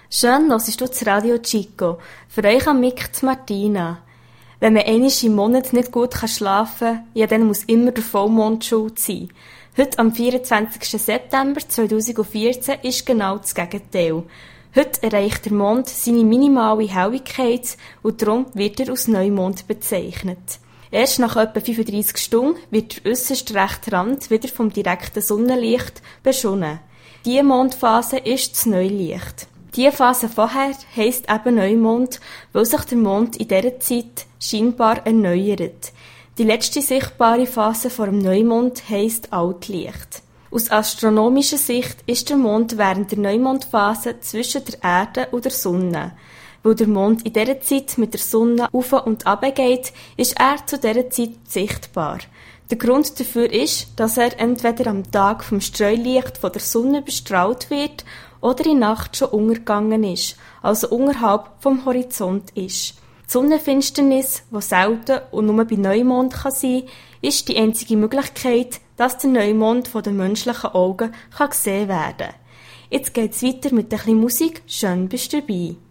Schön hörst du das Radio Chico. Für euch am Mic die Martina. Wenn man einmal im Monat nicht gut schlafen kann, ja, dann muss immer der Vollmond schuld sein. Heute am 24. September 2014 ist genau das Gegenteil. Heute erreicht der Mond seine minimale Helligkeit und darum wird er als Neumond bezeichnet. Erst nach etwa 35 Stunden wird der äusserste rechte Rand wieder vom direkten Sonnenlicht beschonnen. Diese Mondphase ist das Neulicht. Diese Phase vorher heisst eben Neumond, weil sich der Mond in dieser Zeit scheinbar erneuert. Die letzte sichtbare Phase vor dem Neumond heisst Altlicht. Aus astronomischer Sicht ist der Mond während der Neumondphase zwischen der Erde und der Sonne. Weil der Mond in dieser Zeit mit der Sonne auf und ab geht, ist er zu dieser Zeit sichtbar. Der Grund dafür ist, dass er entweder am Tag vom Streulicht von der Sonne bestrahlt wird oder in Nacht schon untergegangen ist, also unterhalb vom Horizont ist. Die Sonnenfinsternis, die selten und nur bei Neumond sein kann, ist die einzige Möglichkeit, dass der Neumond von den menschlichen Augen gesehen werden kann. Jetzt geht's weiter mit ein bisschen Musik. Schön bist du dabei.